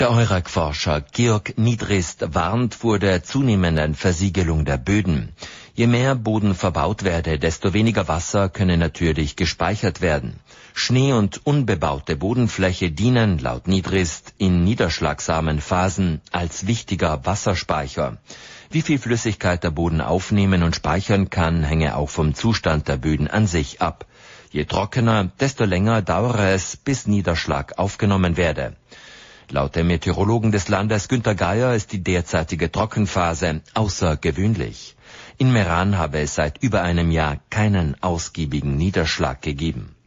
Der EURAG-Forscher Georg Niedrist warnt vor der zunehmenden Versiegelung der Böden. Je mehr Boden verbaut werde, desto weniger Wasser könne natürlich gespeichert werden. Schnee und unbebaute Bodenfläche dienen, laut Niedrist, in niederschlagsamen Phasen als wichtiger Wasserspeicher. Wie viel Flüssigkeit der Boden aufnehmen und speichern kann, hänge auch vom Zustand der Böden an sich ab. Je trockener, desto länger dauere es, bis Niederschlag aufgenommen werde. Laut dem Meteorologen des Landes Günther Geier ist die derzeitige Trockenphase außergewöhnlich. In Meran habe es seit über einem Jahr keinen ausgiebigen Niederschlag gegeben.